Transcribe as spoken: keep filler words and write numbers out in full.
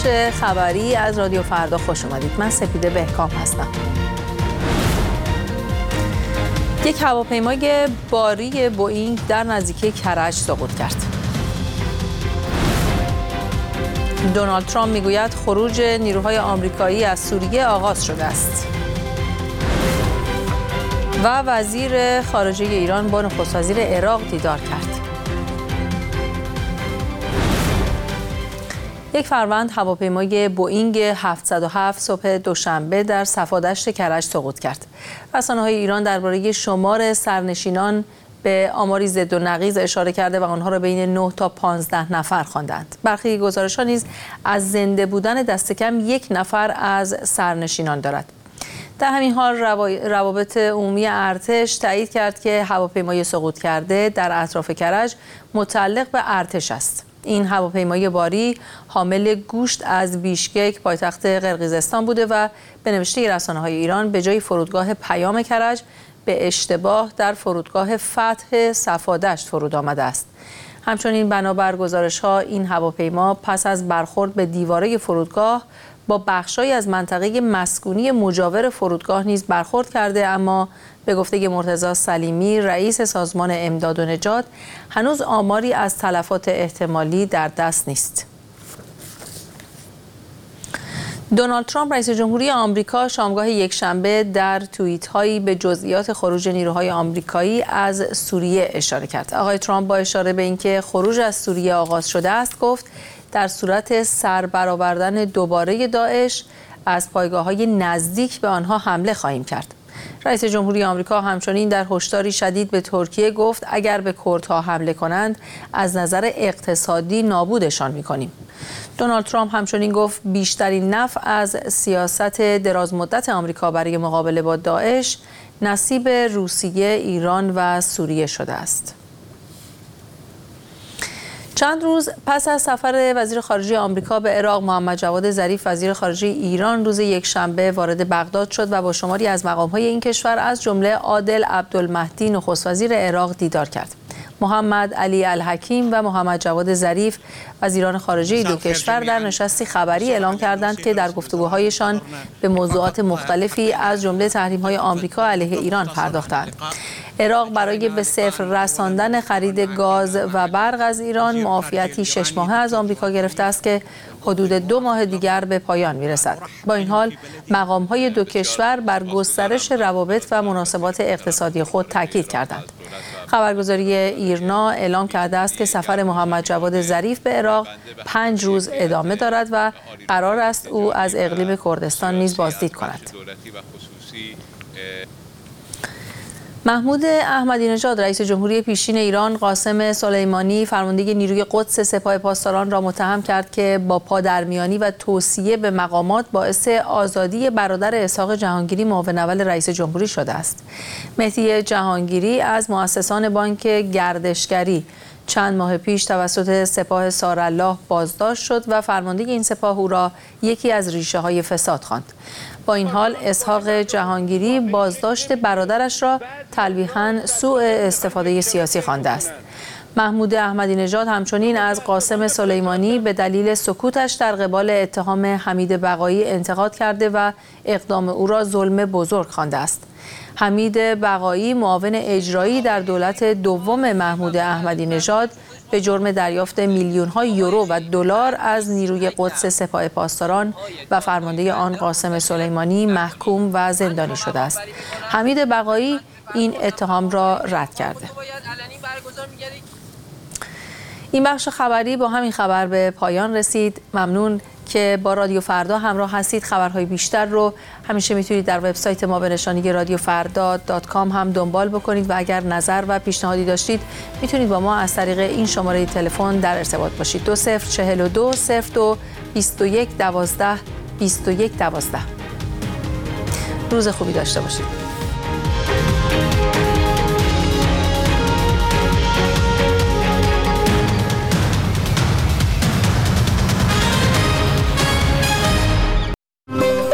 بخش خبری از رادیو فردا خوش اومدید. من سپیده بهکام هستم. یک هواپیمای باری بوئینگ در نزدیکی کرج سقوط کرد. دونالد ترامپ میگوید خروج نیروهای آمریکایی از سوریه آغاز شده است. و وزیر خارجه ایران با نخست وزیر عراق دیدار کرد. یک فروند هواپیمای بوئینگ هفتصد و هفت صبح دوشنبه در صفادشت کرج سقوط کرد. رسانه‌های ایران درباره شمار سرنشینان به آماری ضد و نقیض اشاره کرده و آنها را بین نه تا پانزده نفر خواندند. برخی گزارش‌ها نیز از زنده بودن دست کم یک نفر از سرنشینان دارد. در همین حال روابط عمومی ارتش تایید کرد که هواپیمای سقوط کرده در اطراف کرج متعلق به ارتش است. این هواپیمای باری حامل گوشت از بیشکک پایتخت قرقیزستان بوده و به نوشته رسانه‌های ایران به جای فرودگاه پیام کرج به اشتباه در فرودگاه فتح صفادشت فرود آمده است. همچنین بنابر گزارش‌ها این هواپیما پس از برخورد به دیواره فرودگاه با بخش‌هایی از منطقه مسکونی مجاور فرودگاه نیز برخورد کرده، اما به گفته مرتضی سلیمی رئیس سازمان امداد و نجات هنوز آماری از تلفات احتمالی در دست نیست. دونالد ترامپ رئیس جمهوری آمریکا شامگاه یکشنبه در توییت‌هایی به جزئیات خروج نیروهای آمریکایی از سوریه اشاره کرد. آقای ترامپ با اشاره به اینکه خروج از سوریه آغاز شده است گفت در صورت سربرآوردن دوباره داعش از پایگاه‌های نزدیک به آنها حمله خواهیم کرد. رئیس جمهوری آمریکا همچنین در هشداری شدید به ترکیه گفت اگر به کردها حمله کنند از نظر اقتصادی نابودشان می‌کنیم. دونالد ترامپ همچنین گفت بیشترین نفع از سیاست درازمدت آمریکا برای مقابله با داعش نصیب روسیه، ایران و سوریه شده است. چند روز پس از سفر وزیر خارجه آمریکا به عراق، محمد جواد ظریف وزیر خارجه ایران روز یکشنبه وارد بغداد شد و با شماری از مقام‌های این کشور از جمله عادل عبدالمهدی نخست وزیر عراق دیدار کرد. محمد علی الحکیم و محمد جواد ظریف وزیران خارجه دو کشور در نشستی خبری اعلام کردند که در گفتگوهایشان به موضوعات مختلفی از جمله تحریم‌های آمریکا علیه ایران پرداختند. عراق برای به صفر رساندن خرید گاز و برق از ایران معافیتی شش ماهه از آمریکا گرفته است که حدود دو ماه دیگر به پایان میرسد. با این حال مقام‌های دو کشور بر گسترش روابط و مناسبات اقتصادی خود تاکید کردند. خبرگزاری ایرنا اعلام کرده است که سفر محمد جواد ظریف به عراق پنج روز ادامه دارد و قرار است او از اقلیم کردستان نیز بازدید کند. محمود احمدی نژاد رئیس جمهوری پیشین ایران قاسم سلیمانی فرمانده نیروی قدس سپاه پاسداران را متهم کرد که با پادرمیانی و توصیه به مقامات باعث آزادی برادر اسحاق جهانگیری معاون اول رئیس جمهوری شده است. مهدی جهانگیری از مؤسسان بانک گردشگری چند ماه پیش توسط سپاه سارالله بازداشت شد و فرمانده این سپاه او را یکی از ریشه‌های فساد خواند. با این حال اسحاق جهانگیری بازداشت برادرش را تلویحاً سوء استفاده سیاسی خوانده است. محمود احمدی نژاد همچنین از قاسم سلیمانی به دلیل سکوتش در قبال اتهام حمید بقایی انتقاد کرده و اقدام او را ظلم بزرگ خوانده است. حمید بقایی معاون اجرایی در دولت دوم محمود احمدی نژاد به جرم دریافت میلیون‌ها یورو و دلار از نیروی قدس سپاه پاسداران و فرمانده آن قاسم سلیمانی محکوم و زندانی شده است. حمید بقایی این اتهام را رد کرده. این بخش خبری با همین خبر به پایان رسید. ممنون که با رادیو فردا همراه هستید. خبرهای بیشتر رو همیشه میتونید در وبسایت ما به نشانی رادیو فردا دات کام هم دنبال بکنید و اگر نظر و پیشنهادی داشتید میتونید با ما از طریق این شماره تلفن در ارتباط باشید. دو صفر چهل و دو صفر دو بیست و یک دوازده بیست و یک دوازده. روز خوبی داشته باشید.